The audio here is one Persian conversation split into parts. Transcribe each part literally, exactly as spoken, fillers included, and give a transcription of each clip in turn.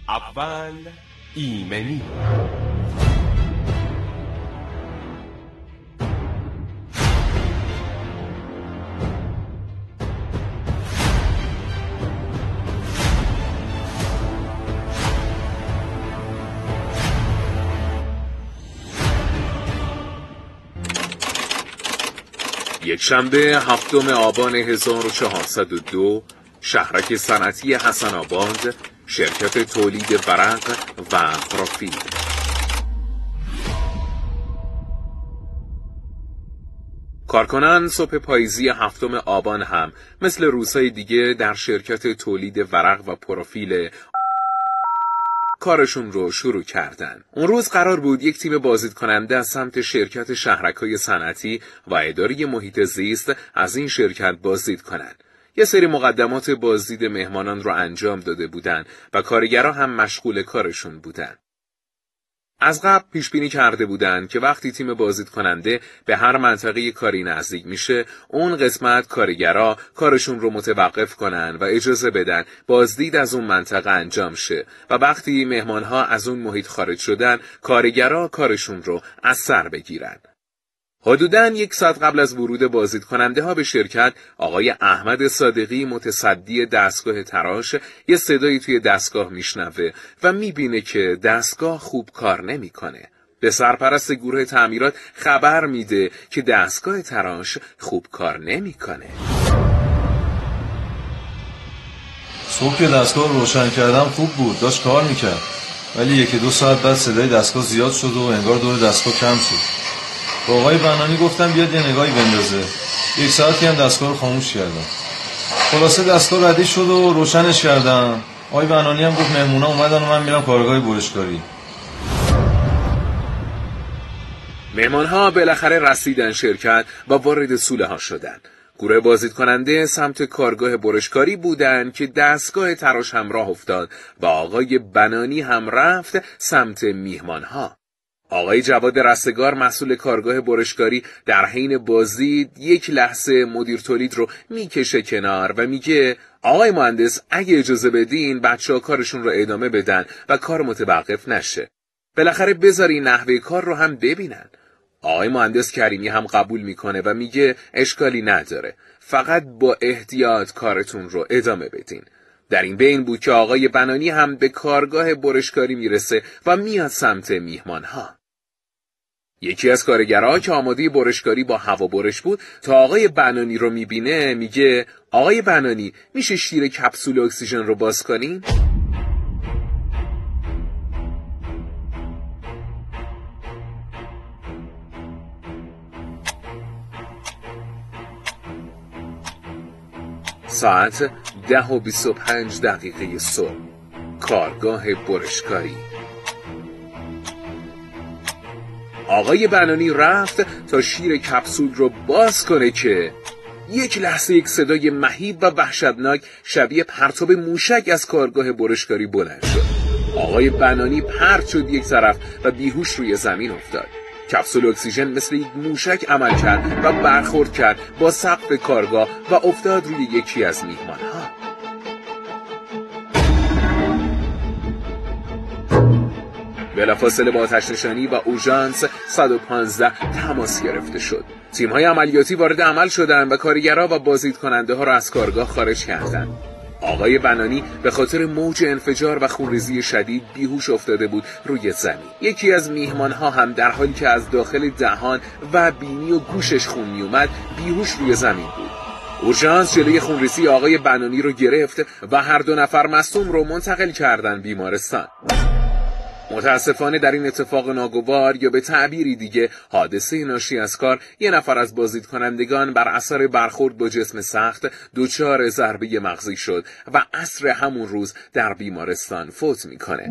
اول ایمنی. یک شنبه هفتم آبان هزار و چهارصد و دو، شهرک صنعتی حسن آباد، شرکت تولید ورق و پروفیل. کارکنان صبح پاییزی هفتم آبان هم مثل روزهای دیگه در شرکت تولید ورق و پروفیل کارشون رو شروع کردن. اون روز قرار بود یک تیم بازدید کننده از سمت شرکت شهرک‌های صنعتی و اداره محیط زیست از این شرکت بازدید کنن. یه سری مقدمات بازدید مهمانان رو انجام داده بودن و کارگرها هم مشغول کارشون بودن. از قبل پیش بینی کرده بودن که وقتی تیم بازدید کننده به هر منطقه کاری نزدیک میشه، اون قسمت کارگرها کارشون رو متوقف کنن و اجازه بدن بازدید از اون منطقه انجام شه و وقتی مهمانها از اون محیط خارج شدن، کارگرها کارشون رو از سر بگیرن. حدوداً یک ساعت قبل از ورود بازدید کننده ها به شرکت، آقای احمد صادقی متصدی دستگاه تراش یه صدایی توی دستگاه میشنوه و میبینه که دستگاه خوب کار نمیکنه. به سرپرست گروه تعمیرات خبر میده که دستگاه تراش خوب کار نمیکنه. صبح که دستگاه رو روشن کردم خوب بود، داشت کار میکرد، ولی یکی دو ساعت بعد صدای دستگاه زیاد شد و انگار دور دستگاه کم شد. با آقای بنانی گفتم بیاد یه نگاهی بندازه. یک ساعتی هم دستگاه رو خاموش کردم. خلاصه دستگاه ردیف شد و روشنش کردم. آقای بنانی هم گفت مهمونا اومدن و من میرم کارگاه برشکاری. مهمانها بالاخره رسیدن شرکت و وارد سوله ها شدن. گروه بازدید کننده سمت کارگاه برشکاری بودن که دستگاه تراش هم راه افتاد و آقای بنانی هم رفت سمت میهمانها. آقای جواد رستگار مسئول کارگاه برشکاری در حین بازدید یک لحظه مدیر تولید رو میکشه کنار و میگه آقای مهندس اگه اجازه بدین بچه‌ها کارشون رو ادامه بدن و کار متوقف نشه. بالاخره بذاری نحوه کار رو هم ببینن. آقای مهندس کریمی هم قبول میکنه و میگه اشکالی نداره، فقط با احتیاط کارتون رو ادامه بدین. در این بین بود که آقای بنانی هم به کارگاه برشکاری میرسه و میاد سمت میهمانها. یکی از کارگرها که آماده برشکاری با هوا برش بود تا آقای بنانی رو میبینه میگه آقای بنانی میشه شیر کپسول اکسیژن رو باز کنین؟ ساعت ده و بیست و پنج دقیقه صبح، کارگاه برشکاری. آقای بنانی رفت تا شیر کپسول رو باز کنه که یک لحظه یک صدای مهیب و وحشتناک شبیه پرتاب موشک از کارگاه برشکاری بلند شد. آقای بنانی پرت شد یک طرف و بیهوش روی زمین افتاد. کپسول اکسیژن مثل یک موشک عمل کرد و برخورد کرد با سقف کارگاه و افتاد روی یکی از میهمانها. بلافاصله با آتش نشانی و اورژانس صد و پانزده تماس گرفته شد. تیم‌های عملیاتی وارد عمل شدند و کارگرها و بازدید کننده ها را از کارگاه خارج کردند. آقای بنانی به خاطر موج انفجار و خونریزی شدید بیهوش افتاده بود روی زمین. یکی از میهمانها هم در حالی که از داخل دهان و بینی و گوشش خون می اومد بیهوش روی زمین بود. اورژانس جلوی خونریزی آقای بنانی رو گرفت و هر دو نفر مصدوم رو منتقل کردن بیمارستان. متاسفانه در این اتفاق ناگوار یا به تعبیری دیگه حادثه ناشی از کار، یه نفر از بازدید کنندگان بر اثر برخورد با جسم سخت دچار ضربه مغزی شد و عصر همون روز در بیمارستان فوت میکنه.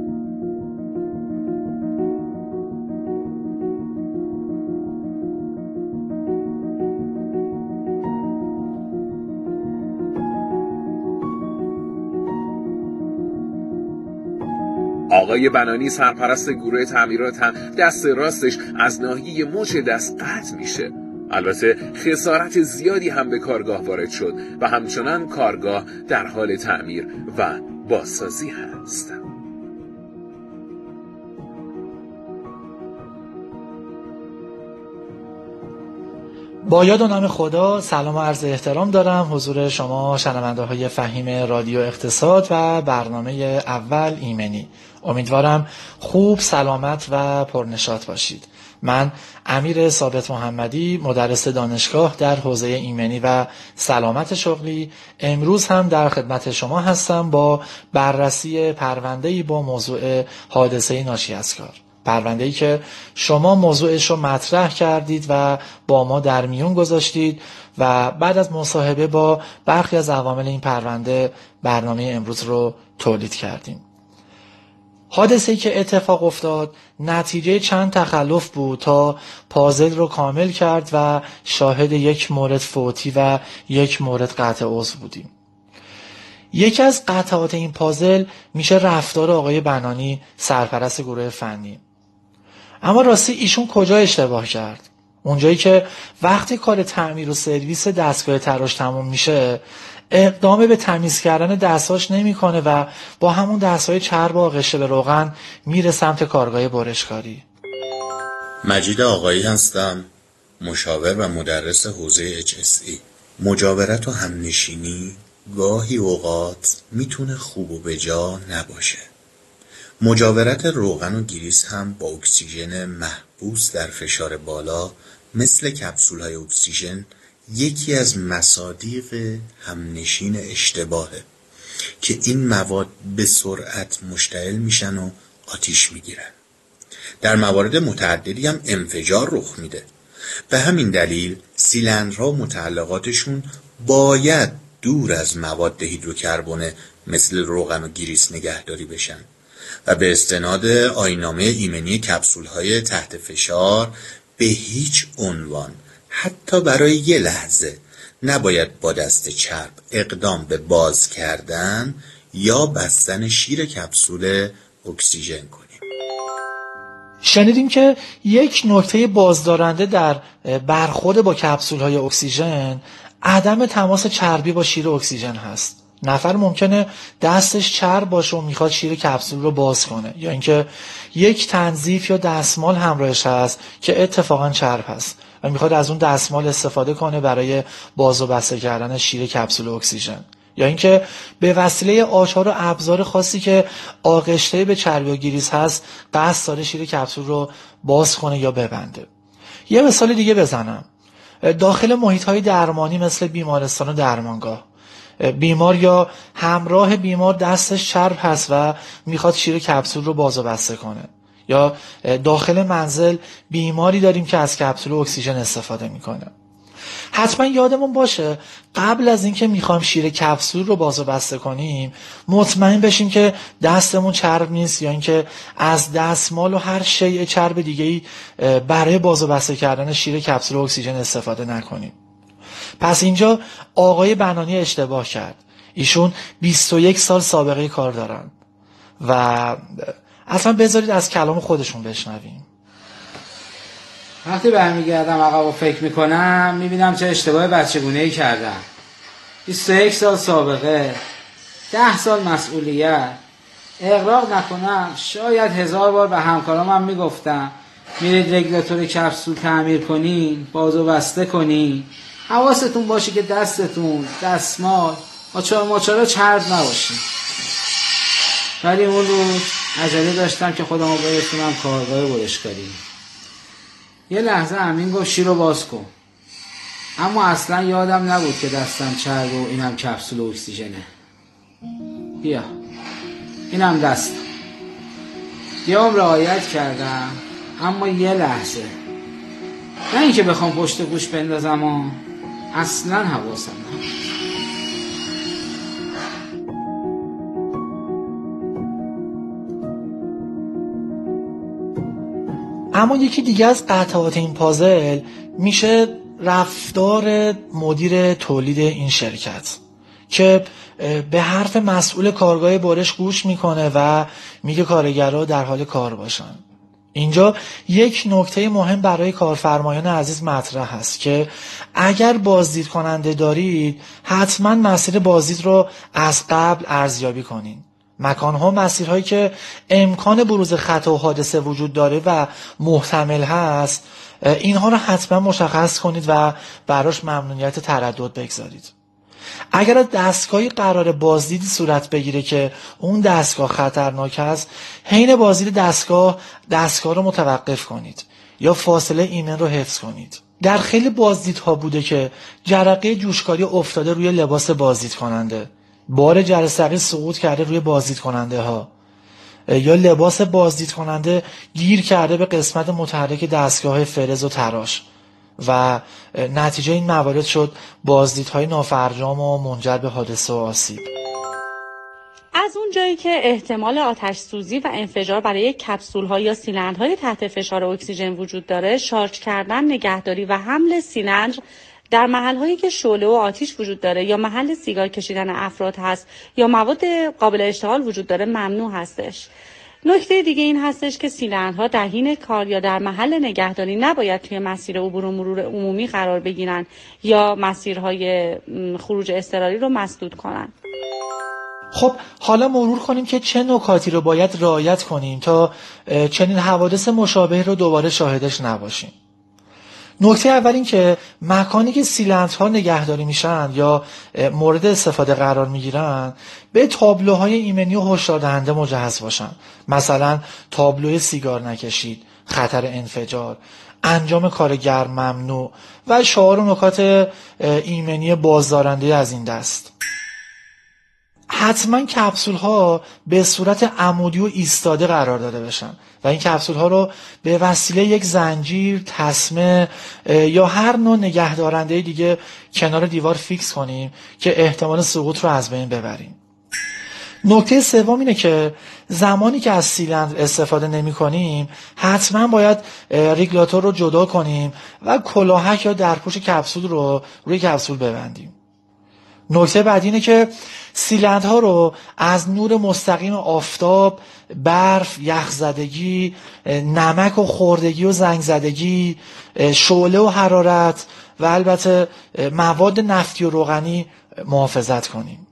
آقای بنانی سرپرست گروه تعمیرات هم دست راستش از ناحیه مچ دست قطع میشه. البته خسارت زیادی هم به کارگاه وارد شد و همچنان کارگاه در حال تعمیر و بازسازی هست. با یاد و نام خدا سلام و عرض احترام دارم حضور شما شنونده های فهیم رادیو اقتصاد و برنامه اول ایمنی. امیدوارم خوب، سلامت و پرنشاط باشید. من امیر ثابت محمدی، مدرس دانشگاه در حوزه ایمنی و سلامت شغلی، امروز هم در خدمت شما هستم با بررسی پرونده‌ای با موضوع حادثه ناشی از کار. پرونده‌ای که شما موضوعش رو مطرح کردید و با ما در میون گذاشتید و بعد از مصاحبه با برخی از عوامل این پرونده برنامه امروز رو تولید کردیم. حادثه‌ای که اتفاق افتاد نتیجه چند تخلف بود تا پازل رو کامل کرد و شاهد یک مورد فوتی و یک مورد قطع عضو بودیم. یکی از قطعات این پازل میشه رفتار آقای بنانی، سرپرست گروه فنی. اما راستی ایشون کجا اشتباه کرد؟ اونجایی که وقتی کار تعمیر و سرویس دستگاه تراش تموم میشه اقدام به تمیز کردن دستاش نمیکنه و با همون دستای چرب و آغشته به روغن میره سمت کارگاه برشکاری. مجید آقایی هستم، مشاور و مدرس حوزه اچ اس ای. مجاورت و همنشینی گاهی اوقات میتونه خوب و بجا نباشه. مجاورت روغن و گریس هم با اکسیژن محبوس در فشار بالا مثل کپسول‌های اکسیژن یکی از مصادیق همنشین اشتباهه که این مواد به سرعت مشتعل میشن و آتیش میگیرن. در موارد متعددی هم انفجار رخ میده. به همین دلیل سیلندرها و متعلقاتشون باید دور از مواد هیدروکربونه مثل روغن و گریس نگهداری بشن و به استناد آیین‌نامه ایمنی کپسول‌های تحت فشار به هیچ عنوان حتی برای یه لحظه نباید با دست چرب اقدام به باز کردن یا بستن شیر کپسول اکسیژن کنیم. شنیدیم که یک نکته بازدارنده در برخورد با کپسول‌های اکسیژن عدم تماس چربی با شیر اکسیژن هست. نفر ممکنه دستش چرب باشه و میخواد شیر کپسول رو باز کنه، یا اینکه یک تنظیف یا دستمال همراهش هست که اتفاقا چرب هست و میخواد از اون دستمال استفاده کنه برای باز و بسته کردن شیر کپسول اکسیژن، یا اینکه به وسیله آچار و ابزار خاصی که آغشته به چربی و گریس هست قصد داره شیر کپسول رو باز کنه یا ببنده. یه مثال دیگه بزنم. داخل محیط‌های درمانی مثل بیمارستان و درمانگاه، بیمار یا همراه بیمار دستش چرب هست و میخواد شیر کپسول رو باز و بسته کنه، یا داخل منزل بیماری داریم که از کپسول اکسیژن استفاده میکنه. حتما یادمون باشه قبل از اینکه میخوایم شیر کپسول رو باز و بسته کنیم مطمئن بشیم که دستمون چرب نیست، یا اینکه از دستمال و هر شیء چرب دیگه‌ای برای باز و بسته کردن شیر کپسول اکسیژن استفاده نکنیم. پس اینجا آقای بنانی اشتباه کرد. ایشون بیست و یک سال سابقه کار دارن و اصلا بذارید از کلام خودشون بشنویم. وقتی برمیگردم عقب و فکر میکنم میبینم چه اشتباه بچگونه‌ای کردم. بیست و یک سال سابقه، ده سال مسئولیت. اغراق نکنم شاید هزار بار به همکارامم میگفتم میرید رگولاتور کپسول تعمیر کنین، باز و بسته کنین، حواستون باشه که دستتون دستمال ماچار ماچارا چرب نباشین. ولی اون روز عجله داشتم که خودم رو برسونم کارگاه برشکاری. یه لحظه امین گفت شیر رو باز کن، اما اصلا یادم نبود که دستم چرب و اینم کپسول اکسیژنه. بیا اینم دستم. یه عمر رعایت کردم، اما یه لحظه، نه اینکه بخوام پشت گوش بندازم و اصلا حواسم نبود. اما یکی دیگه از قطعات این پازل میشه رفتار مدیر تولید این شرکت که به حرف مسئول کارگاه برش گوش میکنه و میگه کارگرها در حال کار باشن. اینجا یک نکته مهم برای کارفرمایان عزیز مطرح هست که اگر بازدید کننده دارید حتما مسیر بازدید رو از قبل ارزیابی کنین مکانها و مسیرهایی که امکان بروز خطا و حادثه وجود داره و محتمل هست، اینها رو حتما مشخص کنید و براش ممنوعیت تردد بگذارید. اگر از دستگاهی قرار بازدیدی صورت بگیره که اون دستگاه خطرناک است، حین بازدید دستگاه دستگاه رو متوقف کنید یا فاصله ایمن رو حفظ کنید. در خیلی بازدیدها بوده که جرقه جوشکاری افتاده روی لباس بازدید کننده، بار جرثقیل سقوط کرده روی بازدید کننده ها، یا لباس بازدید کننده گیر کرده به قسمت متحرک دستگاه فرز و تراش و نتیجه این موارد شد بازدیدهای نافرجام و منجر به حادثه و آسیب. از اون جایی که احتمال آتش سوزی و انفجار برای کپسول‌ها یا سیلندرهای تحت فشار اکسیژن وجود داره، شارژ کردن، نگهداری و حمل سیلندر در محل‌هایی که شعله و آتش وجود داره یا محل سیگار کشیدن افراد هست یا مواد قابل اشتعال وجود داره ممنوع هستش. نکته دیگه این هستش که سیلندرها در حین کار یا در محل نگهداری نباید توی مسیر عبور و مرور عمومی قرار بگیرن یا مسیرهای خروج اضطراری رو مسدود کنن. خب حالا مرور کنیم که چه نکاتی رو باید رعایت کنیم تا چنین حوادث مشابه رو دوباره شاهدش نباشیم. نکته اول این که مکانی که سیلندرها نگهداری میشن یا مورد استفاده قرار میگیرن به تابلوهای ایمنی و هشدار دهنده مجهز باشن. مثلا تابلوی سیگار نکشید، خطر انفجار، انجام کار گرم ممنوع و شعار و نکات ایمنی بازدارنده از این دست. حتما کپسول ها به صورت عمودی و ایستاده قرار داده بشن و این کپسول ها رو به وسیله یک زنجیر، تسمه یا هر نوع نگهدارنده دیگه کنار دیوار فیکس کنیم که احتمال سقوط رو از بین ببریم. نکته سوم اینه که زمانی که از سیلندر استفاده نمی کنیم حتما باید ریگولاتور رو جدا کنیم و کلاهک یا درپوش کپسول رو روی کپسول ببندیم. نکته بعدی اینه که سیلندرها رو از نور مستقیم آفتاب، برف، یخزدگی، نمک و خوردگی و زنگ زدگی، شعله و حرارت و البته مواد نفتی و روغنی محافظت کنیم.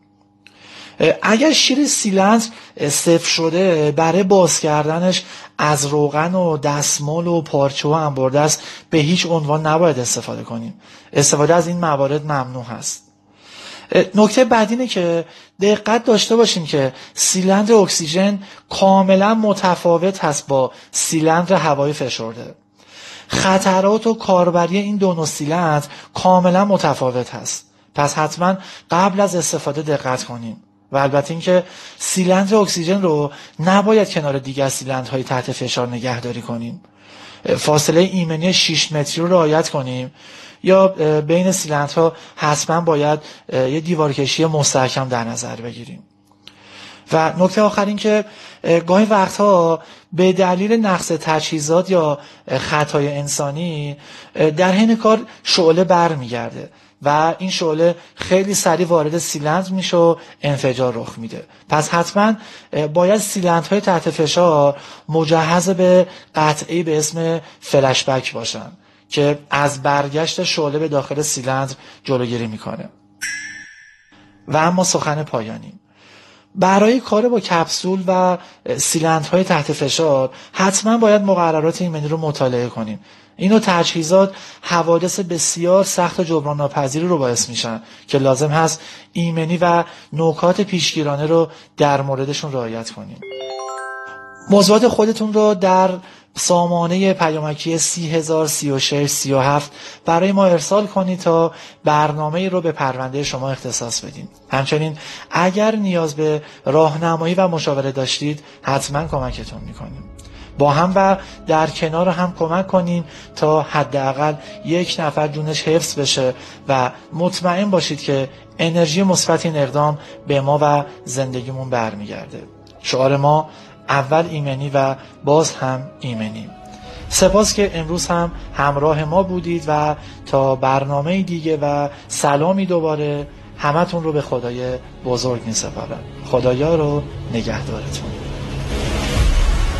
اگر شیر سیلندر سفت شده برای باز کردنش از روغن و دستمال و پارچه و انبردست به هیچ عنوان نباید استفاده کنیم. استفاده از این موارد ممنوع هست. نکته بعد اینه که دقت داشته باشیم که سیلندر اکسیژن کاملا متفاوت هست با سیلندر هوایی فشرده. خطرات و کاربری این دو نوع سیلندر کاملا متفاوت هست. پس حتما قبل از استفاده دقت کنیم و البته اینکه سیلندر اکسیژن رو نباید کنار دیگر سیلندرهای تحت فشار نگهداری کنیم. فاصله ایمنی شش متری رو رعایت کنیم یا بین سیلندرها حتما باید یه دیوارکشی مستحکم در نظر بگیریم. و نکته آخر این که گاهی وقتها به دلیل نقص تجهیزات یا خطای انسانی در حین کار شعله برمیگرده و این شعله خیلی سریع وارد سیلندر میشه و انفجار رخ میده. پس حتما باید سیلندرهای تحت فشار مجهز به قطعه‌ای به اسم فلش بک باشن که از برگشت شعله به داخل سیلندر جلوگیری میکنه. و اما سخن پایانی، برای کار با کپسول و سیلندرهای تحت فشار حتما باید مقررات ایمنی رو مطالعه کنیم. اینو تجهیزات حوادث بسیار سخت و جبران ناپذیری رو باعث میشن که لازم هست ایمنی و نکات پیشگیرانه رو در موردشون رعایت کنیم. موضوعات خودتون رو در سامانه پیامکی سی هزار سی و شش سی و هفت برای ما ارسال کنید تا برنامه رو به پرونده شما اختصاص بدیم. همچنین اگر نیاز به راهنمایی و مشاوره داشتید حتما کمکتون میکنیم. با هم و در کنار هم کمک کنیم تا حداقل یک نفر جونش حفظ بشه و مطمئن باشید که انرژی مثبت این اقدام به ما و زندگیمون برمیگرده. شعار ما اول ایمنی و باز هم ایمنی. سپاس که امروز هم همراه ما بودید و تا برنامه دیگه و سلامی دوباره همتون رو به خدای بزرگ می سپارم. خدایا رو نگهدارتون.